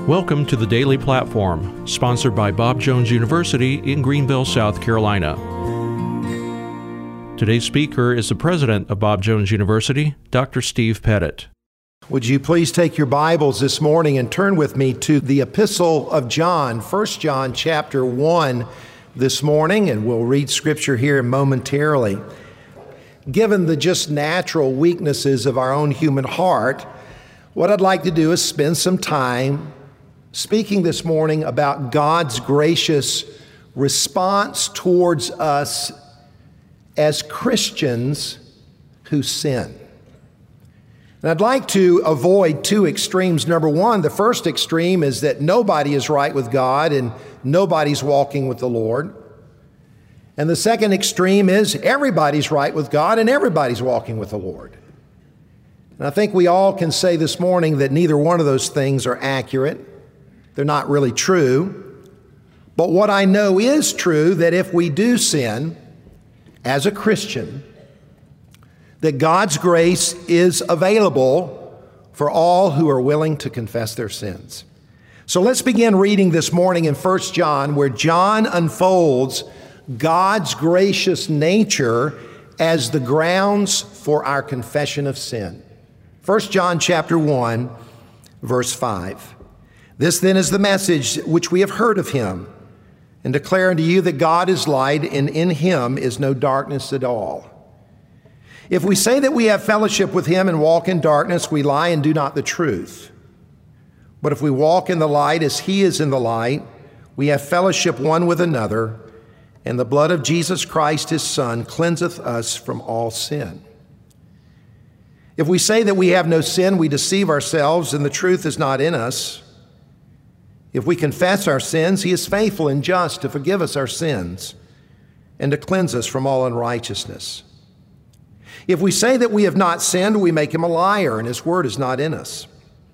Welcome to the Daily Platform, sponsored by Bob Jones University in Greenville, South Carolina. Today's speaker is the president of Bob Jones University, Dr. Steve Pettit. Would you please take your Bibles this morning and turn with me to the Epistle of John, 1 John chapter 1 this morning, and we'll read Scripture here momentarily. Given the just natural weaknesses of our own human heart, what I'd like to do is spend some time speaking this morning about God's gracious response towards us as Christians who sin. And I'd like to avoid two extremes. Number one, the first extreme is that nobody is right with God and nobody's walking with the Lord. And the second extreme is everybody's right with God and everybody's walking with the Lord. And I think we all can say this morning that neither one of those things are accurate. They're not really true. But what I know is true, that if we do sin as a Christian, that God's grace is available for all who are willing to confess their sins. So let's begin reading this morning in 1 John, where John unfolds God's gracious nature as the grounds for our confession of sin. 1 John chapter 1, verse 5. This then is the message which we have heard of him, and declare unto you that God is light, and in him is no darkness at all. If we say that we have fellowship with him and walk in darkness, we lie and do not the truth. But if we walk in the light as he is in the light, we have fellowship one with another, and the blood of Jesus Christ his Son cleanseth us from all sin. If we say that we have no sin, we deceive ourselves, and the truth is not in us. If we confess our sins, he is faithful and just to forgive us our sins and to cleanse us from all unrighteousness. If we say that we have not sinned, we make him a liar, and his word is not in us.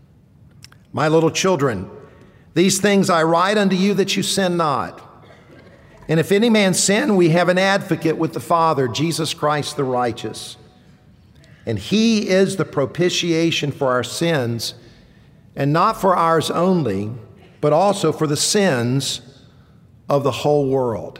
My little children, these things I write unto you that you sin not. And if any man sin, we have an advocate with the Father, Jesus Christ the righteous. And he is the propitiation for our sins, and not for ours only, but also for the sins of the whole world.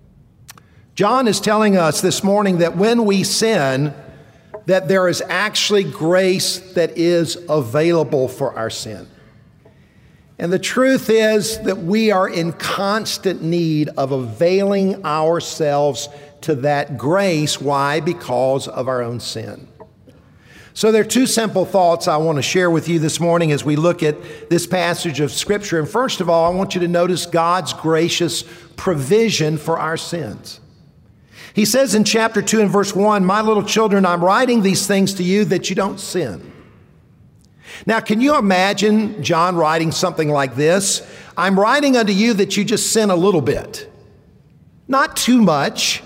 John is telling us this morning that when we sin, that there is actually grace that is available for our sin. And the truth is that we are in constant need of availing ourselves to that grace. Why? Because of our own sin. So there are two simple thoughts I want to share with you this morning as we look at this passage of Scripture. And first of all, I want you to notice God's gracious provision for our sins. He says in chapter 2 and verse 1, "My little children, I'm writing these things to you that you don't sin." Now, can you imagine John writing something like this? "I'm writing unto you that you just sin a little bit, not too much."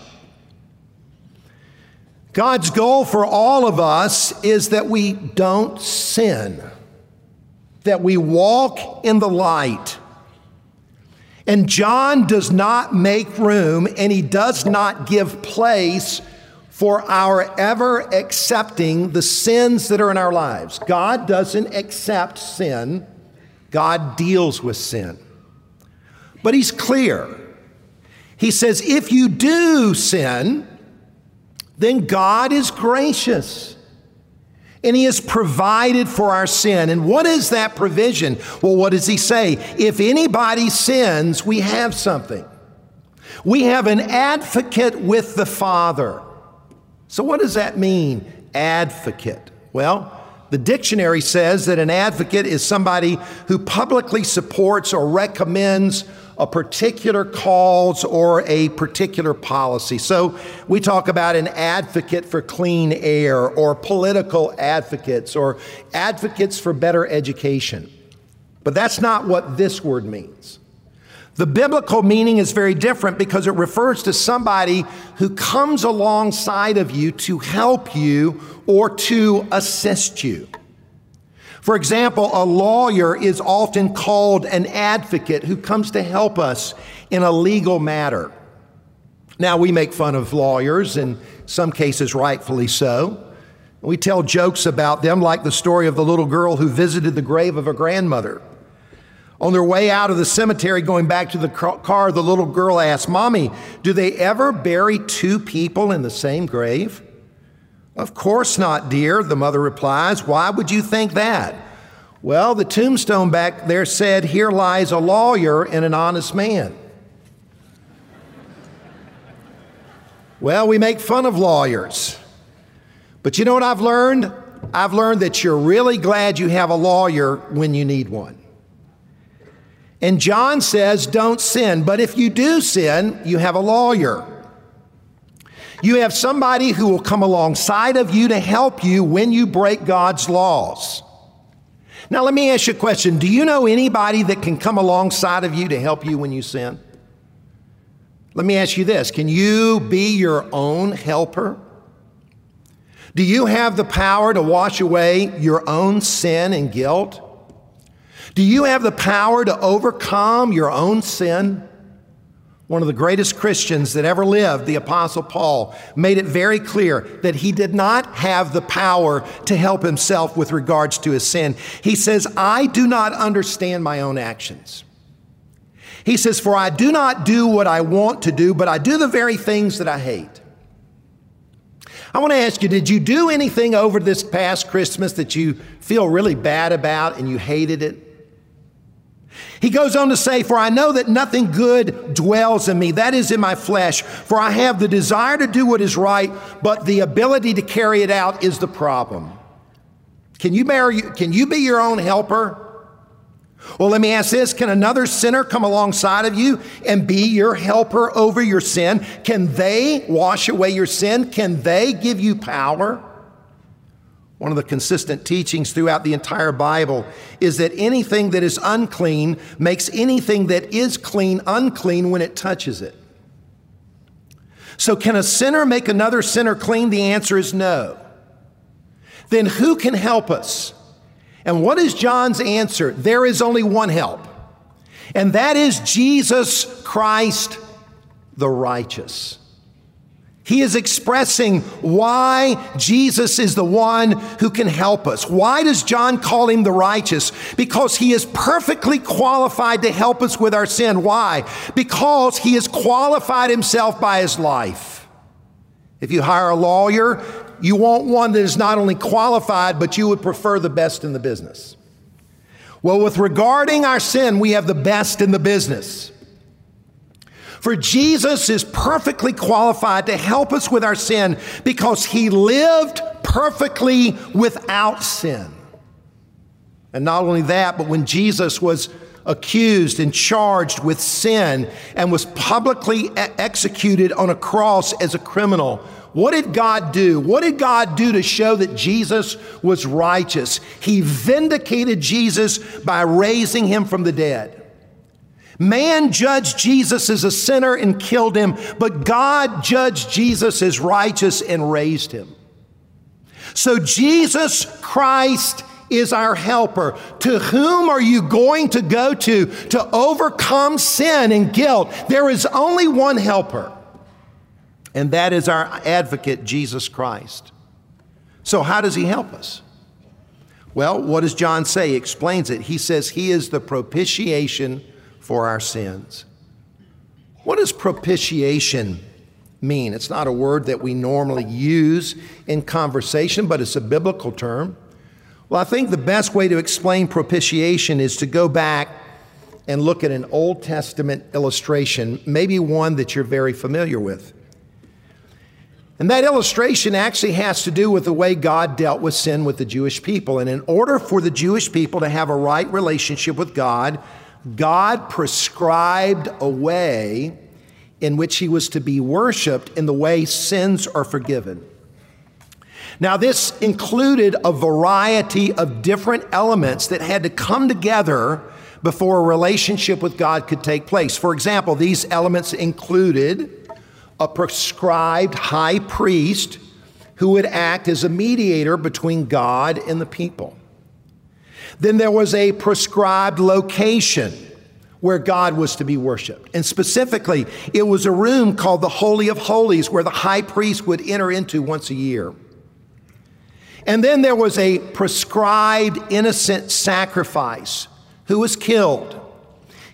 God's goal for all of us is that we don't sin, that we walk in the light. And John does not make room, and he does not give place for our ever accepting the sins that are in our lives. God doesn't accept sin. God deals with sin. But he's clear. He says, if you do sin, then God is gracious, and he has provided for our sin. And what is that provision? Well, what does he say? If anybody sins, we have something. We have an advocate with the Father. So what does that mean, advocate? Well, the dictionary says that an advocate is somebody who publicly supports or recommends a particular cause or a particular policy. So we talk about an advocate for clean air, or political advocates, or advocates for better education. But that's not what this word means. The biblical meaning is very different, because it refers to somebody who comes alongside of you to help you or to assist you. For example, a lawyer is often called an advocate who comes to help us in a legal matter. Now, we make fun of lawyers, in some cases rightfully so. We tell jokes about them, like the story of the little girl who visited the grave of her grandmother. On their way out of the cemetery, going back to the car, the little girl asked, "Mommy, do they ever bury two people in the same grave?" "Of course not, dear," the mother replies. "Why would you think that?" "Well, the tombstone back there said, 'Here lies a lawyer and an honest man.'" Well, we make fun of lawyers. But you know what I've learned? I've learned that you're really glad you have a lawyer when you need one. And John says, don't sin. But if you do sin, you have a lawyer. You have somebody who will come alongside of you to help you when you break God's laws. Now, let me ask you a question. Do you know anybody that can come alongside of you to help you when you sin? Let me ask you this. Can you be your own helper? Do you have the power to wash away your own sin and guilt? Do you have the power to overcome your own sin? One of the greatest Christians that ever lived, the Apostle Paul, made it very clear that he did not have the power to help himself with regards to his sin. He says, "I do not understand my own actions." He says, "For I do not do what I want to do, but I do the very things that I hate." I want to ask you, did you do anything over this past Christmas that you feel really bad about and you hated it? He goes on to say, "For I know that nothing good dwells in me, that is in my flesh. For I have the desire to do what is right, but the ability to carry it out is the problem." Can you be your own helper? Well, let me ask this. Can another sinner come alongside of you and be your helper over your sin? Can they wash away your sin? Can they give you power? One of the consistent teachings throughout the entire Bible is that anything that is unclean makes anything that is clean unclean when it touches it. So can a sinner make another sinner clean? The answer is no. Then who can help us? And what is John's answer? There is only one help, and that is Jesus Christ, the righteous. He is expressing why Jesus is the one who can help us. Why does John call him the righteous? Because he is perfectly qualified to help us with our sin. Why? Because he has qualified himself by his life. If you hire a lawyer, you want one that is not only qualified, but you would prefer the best in the business. Well, with regarding our sin, we have the best in the business. For Jesus is perfectly qualified to help us with our sin because he lived perfectly without sin. And not only that, but when Jesus was accused and charged with sin and was publicly executed on a cross as a criminal, what did God do? What did God do to show that Jesus was righteous? He vindicated Jesus by raising him from the dead. Man judged Jesus as a sinner and killed him, but God judged Jesus as righteous and raised him. So Jesus Christ is our helper. To whom are you going to go to overcome sin and guilt? There is only one helper, and that is our advocate, Jesus Christ. So how does he help us? Well, what does John say? He explains it. He says he is the propitiation for our sins. What does propitiation mean? It's not a word that we normally use in conversation, but it's a biblical term. Well, I think the best way to explain propitiation is to go back and look at an Old Testament illustration, maybe one that you're very familiar with. And that illustration actually has to do with the way God dealt with sin with the Jewish people. And in order for the Jewish people to have a right relationship with God, God prescribed a way in which he was to be worshiped in the way sins are forgiven. Now, this included a variety of different elements that had to come together before a relationship with God could take place. For example, these elements included a prescribed high priest who would act as a mediator between God and the people. Then there was a prescribed location where God was to be worshiped. And specifically, it was a room called the Holy of Holies where the high priest would enter into once a year. And then there was a prescribed innocent sacrifice who was killed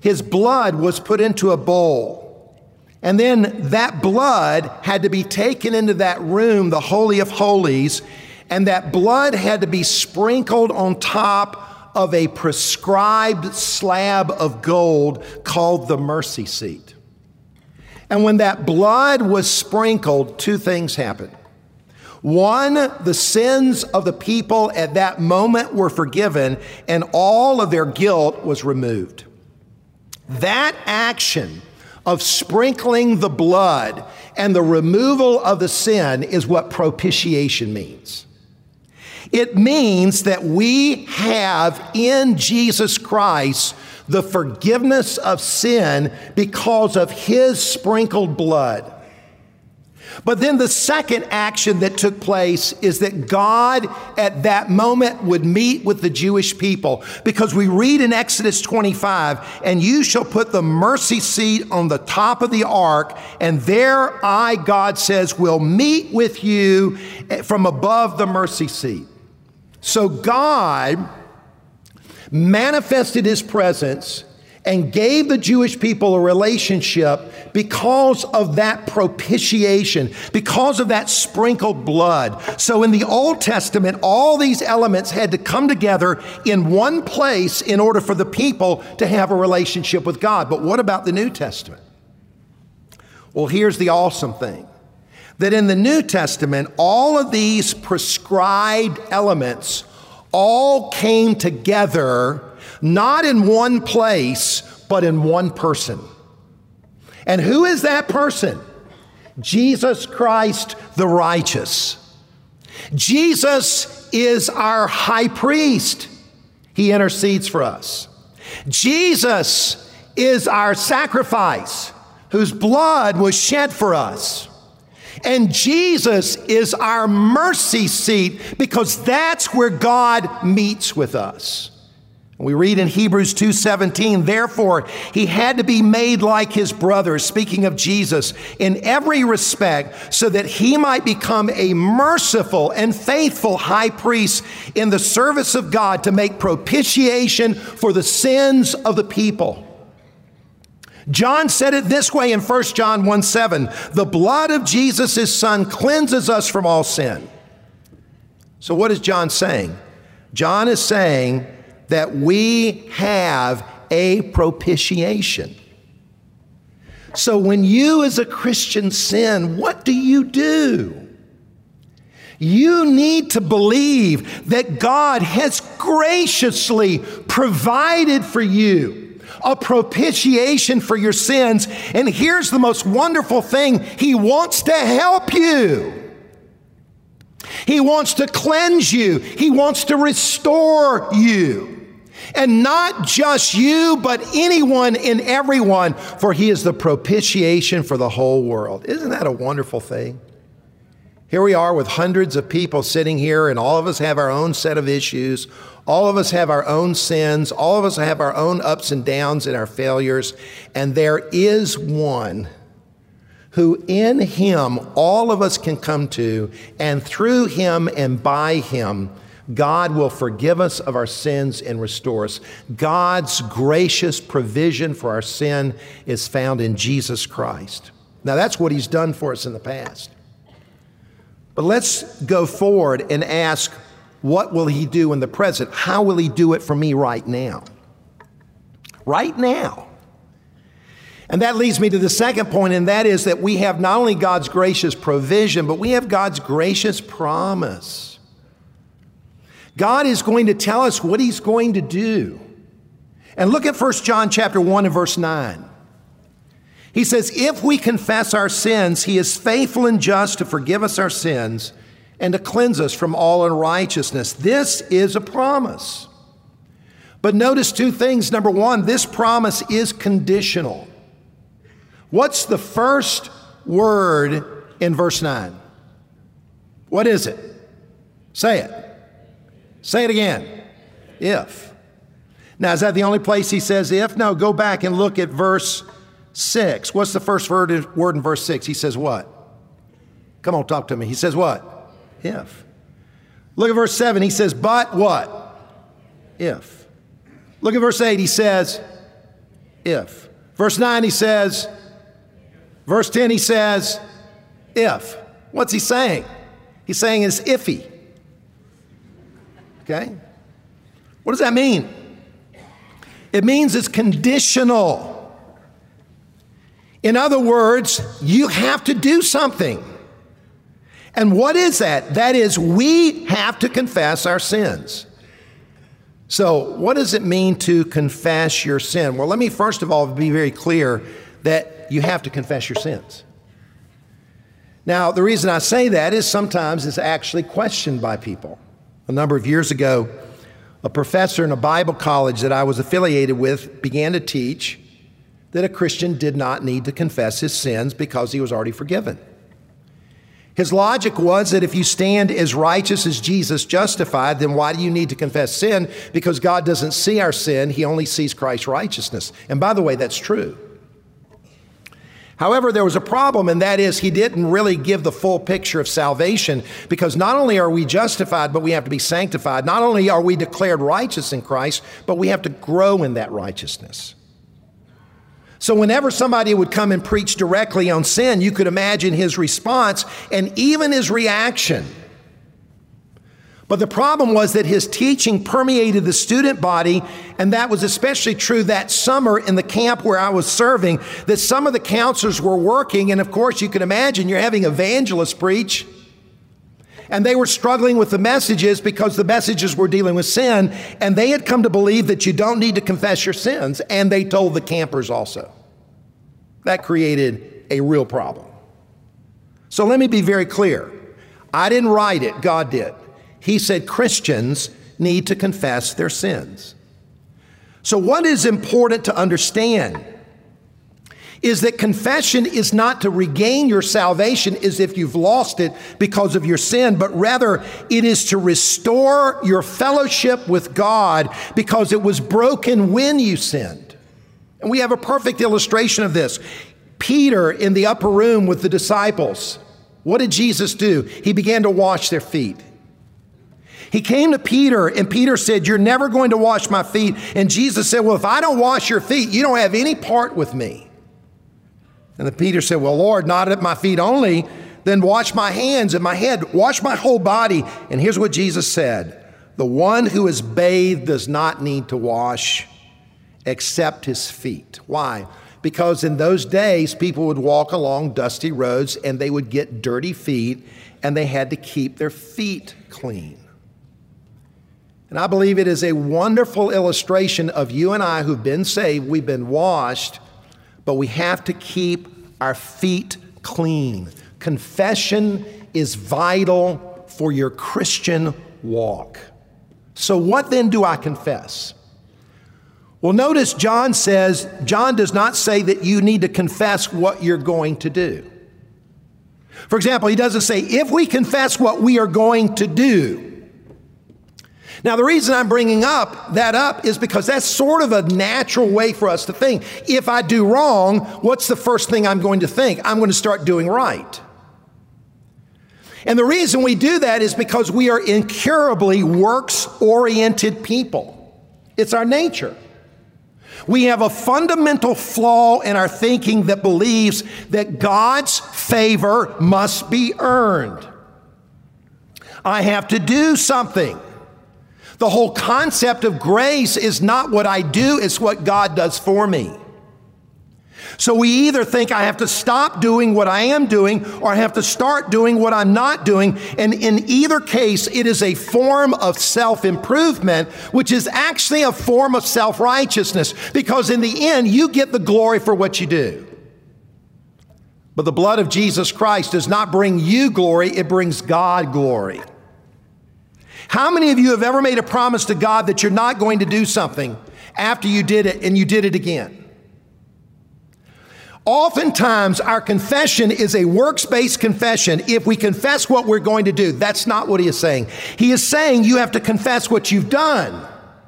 his blood was put into a bowl. And then that blood had to be taken into that room, the Holy of Holies, and that blood had to be sprinkled on top of a prescribed slab of gold called the mercy seat. And when that blood was sprinkled, two things happened. One, the sins of the people at that moment were forgiven, and all of their guilt was removed. That action of sprinkling the blood and the removal of the sin is what propitiation means. It means that we have in Jesus Christ the forgiveness of sin because of his sprinkled blood. But then the second action that took place is that God at that moment would meet with the Jewish people, because we read in Exodus 25, and you shall put the mercy seat on the top of the ark, and there I, God says, will meet with you from above the mercy seat. So God manifested his presence and gave the Jewish people a relationship because of that propitiation, because of that sprinkled blood. So in the Old Testament, all these elements had to come together in one place in order for the people to have a relationship with God. But what about the New Testament? Well, here's the awesome thing. That in the New Testament, all of these prescribed elements all came together, not in one place, but in one person. And who is that person? Jesus Christ the righteous. Jesus is our high priest. He intercedes for us. Jesus is our sacrifice, whose blood was shed for us. And Jesus is our mercy seat, because that's where God meets with us. We read in Hebrews 2:17, therefore he had to be made like his brothers, speaking of Jesus, in every respect, so that he might become a merciful and faithful high priest in the service of God to make propitiation for the sins of the people. John said it this way in 1 John 1:7, the blood of Jesus, his son, cleanses us from all sin. So what is John saying? John is saying that we have a propitiation. So when you as a Christian sin, what do? You need to believe that God has graciously provided for you a propitiation for your sins. And here's the most wonderful thing. He wants to help you. He wants to cleanse you. He wants to restore you. And not just you, but anyone and everyone, for he is the propitiation for the whole world. Isn't that a wonderful thing? Here we are with hundreds of people sitting here, and all of us have our own set of issues. All of us have our own sins. All of us have our own ups and downs and our failures. And there is one who in him all of us can come to, and through him and by him, God will forgive us of our sins and restore us. God's gracious provision for our sin is found in Jesus Christ. Now that's what he's done for us in the past. But let's go forward and ask, what will he do in the present? How will he do it for me right now? Right now. And that leads me to the second point, and that is that we have not only God's gracious provision, but we have God's gracious promise. God is going to tell us what he's going to do. And look at 1 John chapter 1 and verse 9. He says, if we confess our sins, he is faithful and just to forgive us our sins and to cleanse us from all unrighteousness. This is a promise. But notice two things. Number one, this promise is conditional. What's the first word in verse 9? What is it? Say it. Say it again. If. Now, is that the only place he says if? No, go back and look at verse 6. What's the first word in verse 6? He says what? Come on, talk to me. He says what? If. Look at verse 7. He says, but what? If. Look at verse 8. He says, If. Verse 9, he says, verse 10, he says, if. What's he saying? He's saying it's iffy. Okay? What does that mean? It means it's conditional. In other words, you have to do something. And what is that? That is, we have to confess our sins. So, what does it mean to confess your sin? Well, let me first of all be very clear that you have to confess your sins. Now, the reason I say that is sometimes it's actually questioned by people. A number of years ago, a professor in a Bible college that I was affiliated with began to teach that a Christian did not need to confess his sins because he was already forgiven. His logic was that if you stand as righteous as Jesus justified, then why do you need to confess sin? Because God doesn't see our sin, He only sees Christ's righteousness. And by the way, that's true. However, there was a problem, and that is he didn't really give the full picture of salvation, because not only are we justified, but we have to be sanctified. Not only are we declared righteous in Christ, but we have to grow in that righteousness. So whenever somebody would come and preach directly on sin, you could imagine his response and even his reaction. But the problem was that his teaching permeated the student body, and that was especially true that summer in the camp where I was serving, that some of the counselors were working, and of course you can imagine you're having evangelists preach, and they were struggling with the messages because the messages were dealing with sin, and they had come to believe that you don't need to confess your sins, and they told the campers also. That created a real problem. So let me be very clear. I didn't write it, God did. He said Christians need to confess their sins. So what is important to understand is that confession is not to regain your salvation as if you've lost it because of your sin, but rather it is to restore your fellowship with God because it was broken when you sinned. And we have a perfect illustration of this. Peter in the upper room with the disciples. What did Jesus do? He began to wash their feet. He came to Peter, and Peter said, "You're never going to wash my feet." And Jesus said, "Well, if I don't wash your feet, you don't have any part with me." And then Peter said, "Well, Lord, not at my feet only, then wash my hands and my head, wash my whole body." And here's what Jesus said: "The one who is bathed does not need to wash except his feet." Why? Because in those days, people would walk along dusty roads and they would get dirty feet, and they had to keep their feet clean. And I believe it is a wonderful illustration of you and I who've been saved. We've been washed, but we have to keep our feet clean. Confession is vital for your Christian walk. So what then do I confess? Well, notice John does not say that you need to confess what you're going to do. For example, he doesn't say, if we confess what we are going to do. Now, the reason I'm bringing that up is because that's sort of a natural way for us to think. If I do wrong, what's the first thing I'm going to think? I'm going to start doing right. And the reason we do that is because we are incurably works-oriented people. It's our nature. We have a fundamental flaw in our thinking that believes that God's favor must be earned. I have to do something. The whole concept of grace is not what I do, it's what God does for me. So we either think I have to stop doing what I am doing, or I have to start doing what I'm not doing. And in either case, it is a form of self-improvement, which is actually a form of self-righteousness, because in the end, you get the glory for what you do. But the blood of Jesus Christ does not bring you glory, it brings God glory. How many of you have ever made a promise to God that you're not going to do something after you did it and you did it again? Oftentimes, our confession is a works-based confession. If we confess what we're going to do, that's not what he is saying. He is saying you have to confess what you've done.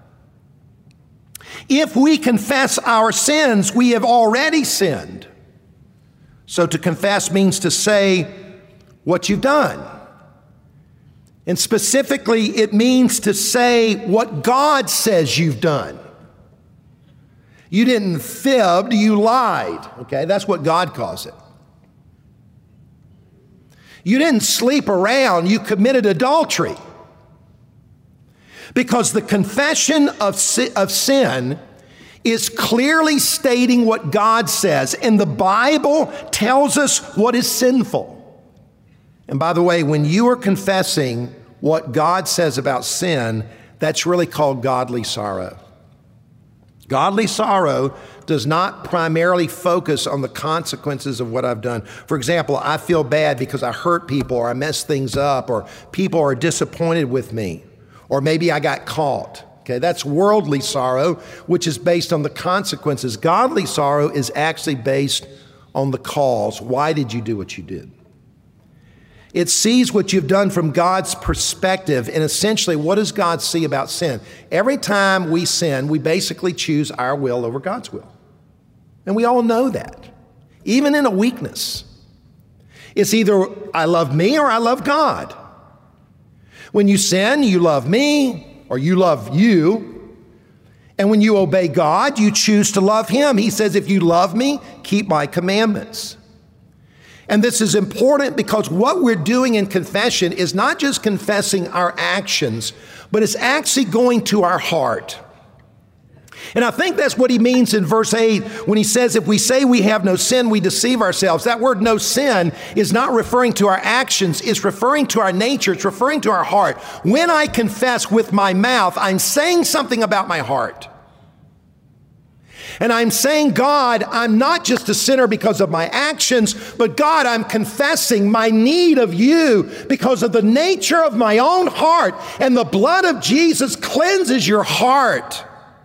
If we confess our sins, we have already sinned. So to confess means to say what you've done. And specifically, it means to say what God says you've done. You didn't fib, you lied. Okay, that's what God calls it. You didn't sleep around, you committed adultery. Because the confession of sin is clearly stating what God says, and the Bible tells us what is sinful. And by the way, when you are confessing what God says about sin, that's really called godly sorrow. Godly sorrow does not primarily focus on the consequences of what I've done. For example, I feel bad because I hurt people, or I messed things up, or people are disappointed with me, or maybe I got caught. Okay, that's worldly sorrow, which is based on the consequences. Godly sorrow is actually based on the cause. Why did you do what you did? It sees what you've done from God's perspective, and essentially, what does God see about sin? Every time we sin, we basically choose our will over God's will. And we all know that, even in a weakness. It's either I love me or I love God. When you sin, you love me or you love you. And when you obey God, you choose to love Him. He says, if you love me, keep my commandments. And this is important because what we're doing in confession is not just confessing our actions, but it's actually going to our heart. And I think that's what he means in verse 8 when he says, if we say we have no sin, we deceive ourselves. That word no sin is not referring to our actions, it's referring to our nature, it's referring to our heart. When I confess with my mouth, I'm saying something about my heart. And I'm saying, God, I'm not just a sinner because of my actions, but God, I'm confessing my need of you because of the nature of my own heart. And the blood of Jesus cleanses your heart.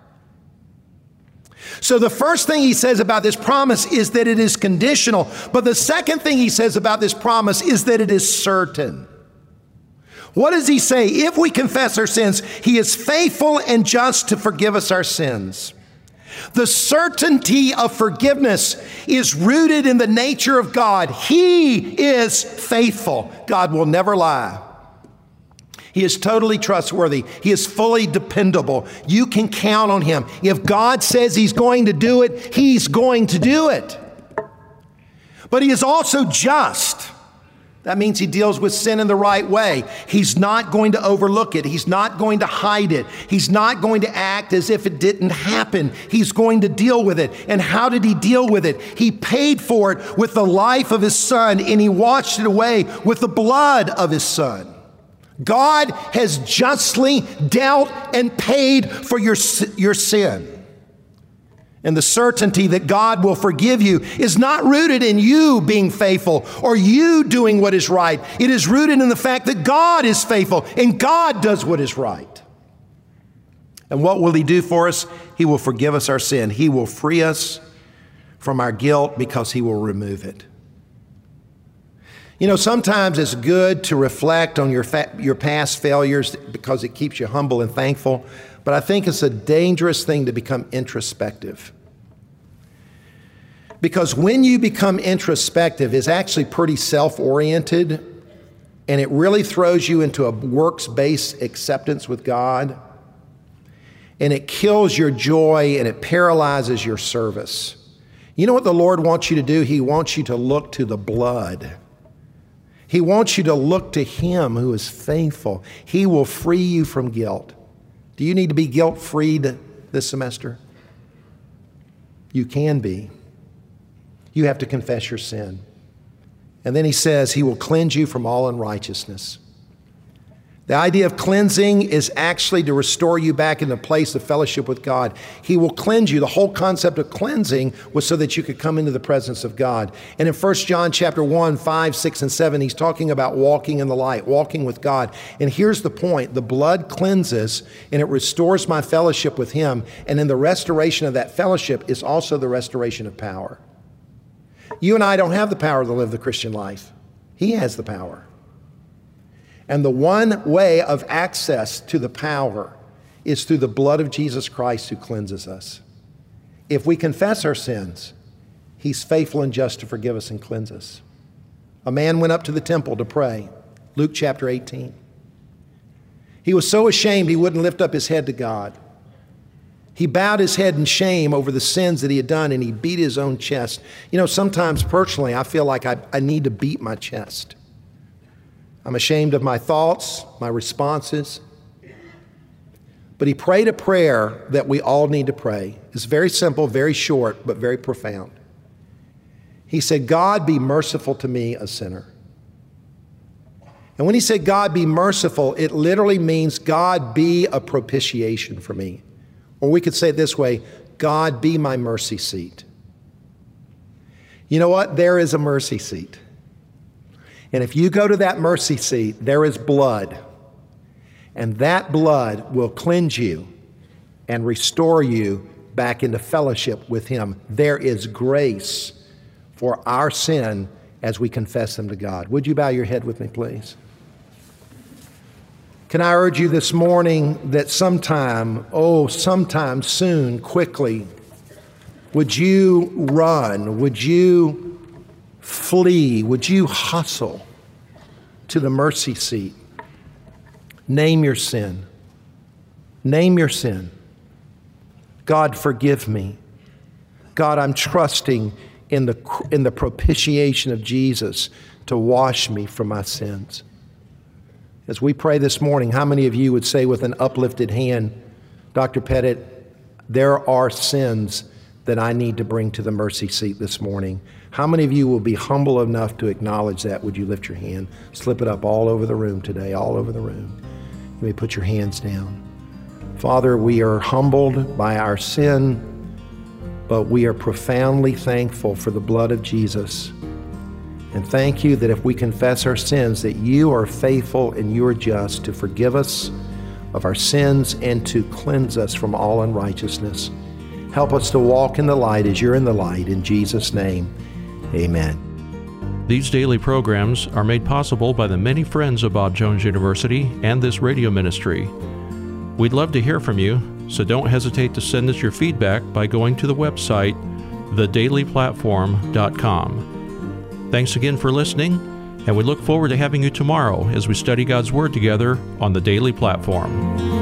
So the first thing he says about this promise is that it is conditional. But the second thing he says about this promise is that it is certain. What does he say? If we confess our sins, he is faithful and just to forgive us our sins. The certainty of forgiveness is rooted in the nature of God. He is faithful. God will never lie. He is totally trustworthy. He is fully dependable. You can count on him. If God says he's going to do it, he's going to do it. But he is also just. That means he deals with sin in the right way. He's not going to overlook it. He's not going to hide it. He's not going to act as if it didn't happen. He's going to deal with it. And how did he deal with it? He paid for it with the life of his son, and he washed it away with the blood of his son. God has justly dealt and paid for your sin. And the certainty that God will forgive you is not rooted in you being faithful or you doing what is right. It is rooted in the fact that God is faithful and God does what is right. And what will he do for us? He will forgive us our sin. He will free us from our guilt because he will remove it. You know, sometimes it's good to reflect on your past failures because it keeps you humble and thankful. But I think it's a dangerous thing to become introspective. Because when you become introspective, it's actually pretty self-oriented, and it really throws you into a works-based acceptance with God, and it kills your joy, and it paralyzes your service. You know what the Lord wants you to do? He wants you to look to the blood. He wants you to look to him who is faithful. He will free you from guilt. Do you need to be guilt-freed this semester? You can be. You have to confess your sin. And then he says he will cleanse you from all unrighteousness. The idea of cleansing is actually to restore you back in the place of fellowship with God. He will cleanse you. The whole concept of cleansing was so that you could come into the presence of God. And in 1 John chapter 1, 5, 6, and 7, he's talking about walking in the light, walking with God. And here's the point. The blood cleanses and it restores my fellowship with him. And in the restoration of that fellowship is also the restoration of power. You and I don't have the power to live the Christian life. He has the power. And the one way of access to the power is through the blood of Jesus Christ who cleanses us. If we confess our sins, he's faithful and just to forgive us and cleanse us. A man went up to the temple to pray, Luke chapter 18. He was so ashamed he wouldn't lift up his head to God. He bowed his head in shame over the sins that he had done, and he beat his own chest. You know, sometimes personally, I feel like I need to beat my chest. I'm ashamed of my thoughts, my responses. But he prayed a prayer that we all need to pray. It's very simple, very short, but very profound. He said, God, be merciful to me, a sinner. And when he said, God, be merciful, it literally means, God, be a propitiation for me. Or we could say it this way, God, be my mercy seat. You know what? There is a mercy seat. And if you go to that mercy seat, there is blood. And that blood will cleanse you and restore you back into fellowship with him. There is grace for our sin as we confess them to God. Would you bow your head with me, please? Can I urge you this morning that sometime soon, quickly, would you run, would you flee, would you hustle to the mercy seat? Name your sin. Name your sin. God, forgive me. God, I'm trusting in the propitiation of Jesus to wash me from my sins. As we pray this morning, how many of you would say with an uplifted hand, Dr. Pettit, there are sins that I need to bring to the mercy seat this morning? How many of you will be humble enough to acknowledge that? Would you lift your hand? Slip it up all over the room today, all over the room. You may put your hands down. Father, we are humbled by our sin, but we are profoundly thankful for the blood of Jesus. And thank you that if we confess our sins, that you are faithful and you are just to forgive us of our sins and to cleanse us from all unrighteousness. Help us to walk in the light as you're in the light. In Jesus' name, amen. These daily programs are made possible by the many friends of Bob Jones University and this radio ministry. We'd love to hear from you, so don't hesitate to send us your feedback by going to the website, thedailyplatform.com. Thanks again for listening, and we look forward to having you tomorrow as we study God's Word together on the Daily Platform.